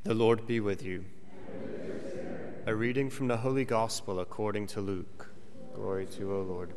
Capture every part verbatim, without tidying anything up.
The Lord be with you. A reading from the Holy Gospel according to Luke. Glory to you, O Lord.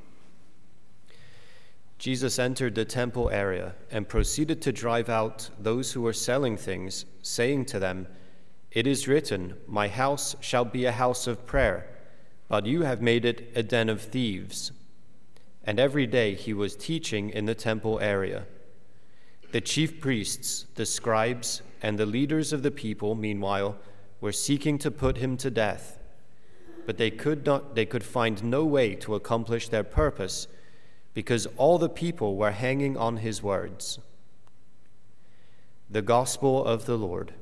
Jesus entered the temple area and proceeded to drive out those who were selling things, saying to them, "It is written, 'My house shall be a house of prayer,' but you have made it a den of thieves." And every day he was teaching in the temple area. The chief priests, the scribes, and the leaders of the people, meanwhile, were seeking to put him to death. But they could not, they could find no way to accomplish their purpose, because all the people were hanging on his words. The Gospel of the Lord.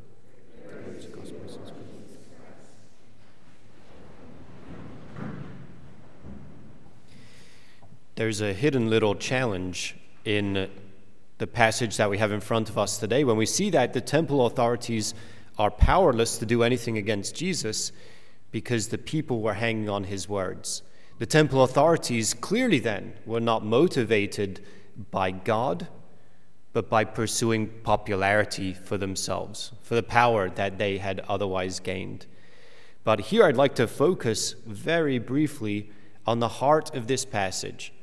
There's a hidden little challenge in the passage that we have in front of us today. When we see that the temple authorities are powerless to do anything against Jesus because the people were hanging on his words. The temple authorities clearly then were not motivated by God, but by pursuing popularity for themselves, for the power that they had otherwise gained. But here I'd like to focus very briefly on the heart of this passage.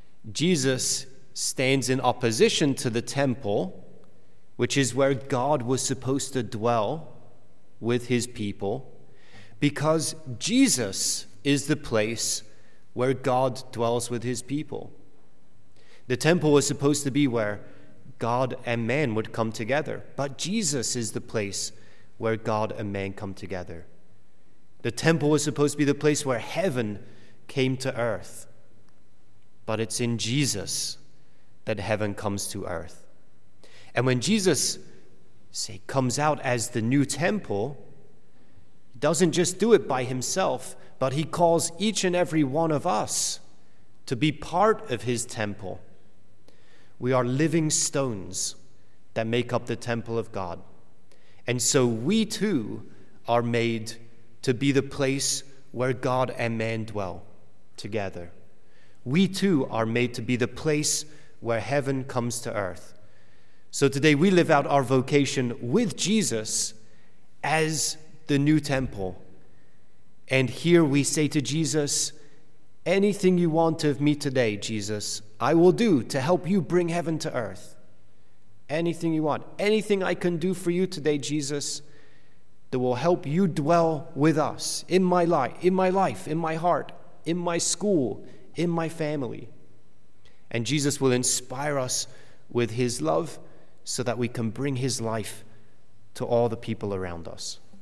Jesus stands in opposition to the temple, which is where God was supposed to dwell with his people, because Jesus is the place where God dwells with his people. The temple was supposed to be where God and man would come together, but Jesus is the place where God and man come together. The temple was supposed to be the place where heaven came to earth, but it's in Jesus that heaven comes to earth. And when Jesus, say, comes out as the new temple, he doesn't just do it by himself, but he calls each and every one of us to be part of his temple. We are living stones that make up the temple of God. And so we too are made to be the place where God and man dwell together. We too are made to be the place where heaven comes to earth. So today we live out our vocation with Jesus as the new temple. And here we say to Jesus, anything you want of me today, Jesus, I will do to help you bring heaven to earth. Anything you want, anything I can do for you today, Jesus, that will help you dwell with us in my life, in my life, in my heart, in my school, in my family. And Jesus will inspire us with his love so that we can bring his life to all the people around us.